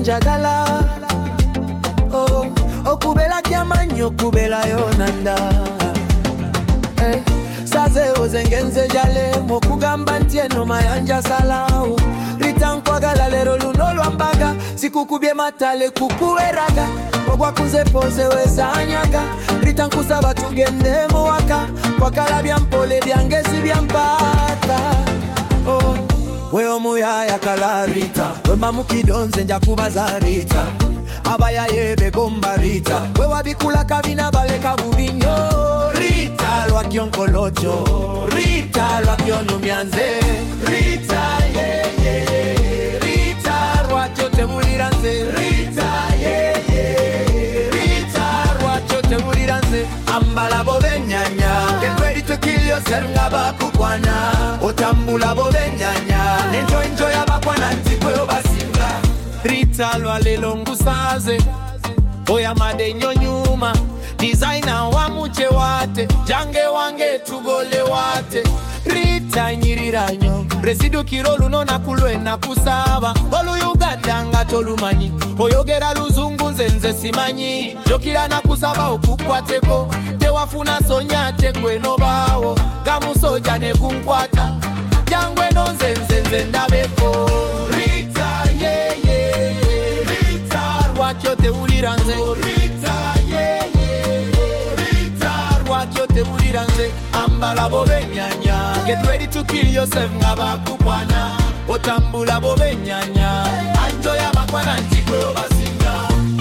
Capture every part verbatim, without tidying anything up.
njagala. Oh, okubela kiamanyo kubela yonanda. Hey, saze ozengenze jale mokugamba ntieno mayanja salao. Ritankwagala lero luno lwambaga sikukubye matale kukuweraga. Ogwa kuze pose wezanyaga ritankusaba tugende muwaka kwakala byampole byangezi byampata. Oh, we omuyaya kala Rita, we mamukidonze nja kubaza Rita, abaya yebe gomba Rita, we wabikula kabina baleka bubinyo Rita lwa kionkolocho, Rita lwa kionumyanze Rita yeah yeah, Rita lwa chote muliranze Rita yeah yeah, Rita lwa chote muliranze. Ambala bobenyanya, get ready to kill yourself ngaba kukwana. Otambula bobenyanya, enjoy enjoy abakwana ntikwe obasinga. Rita lwa lelongu saze, oya madenyo nyuma. Designer wa muche wate, jange wange tugole wate. Rita nyiriranyo, residu kirolu nona kulwe na kusaba. Olu Uganda nga tolumanyi, oyogera luzungu nzenze simanyi. Jokira na kusaba okukwateko, tewafuna sonya tekwe nobawo. Gamu soja ne kunkwata, jangwe no nzenze nze ndabeko. Rita yeah yeah, Rita rwakyo tewuliranze Rita yeah yeah, Rita rwakyo tewuliranze. Ambala bobenyanya, get ready to kill yourself ngaba kupwana. Otambula bobenyanya, enjoy abakwana ntikwe obasinga.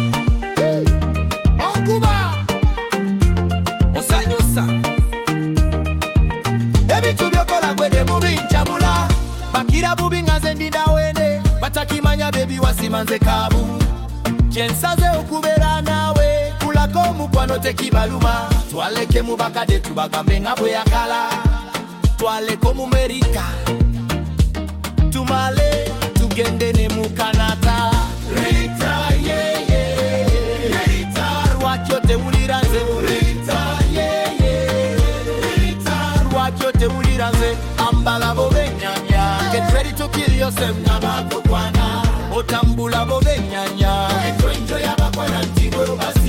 Okuba osanyusa ebitu byokola gwede mubi nchabula. Bakira bubi ngaze ndinda wende, batakimanya baby wasimanze kabu. Chensaze okubera nawe, kulako mukwano tekibaluma. Twaleke mubakade tubagambe nga bwe yakala. Twaleko mu Amerika, tumale tugende ne mu Canada. Rita yeah yeah, Rita rwakyo tewuliranze Rita yeah yeah, Rita rwakyo tewuliranze. Ambala bobenyanya, get ready to kill yourself ngaba kukwana. Otambula bobenyanya, enjoy abakwana ntikwe obasinga.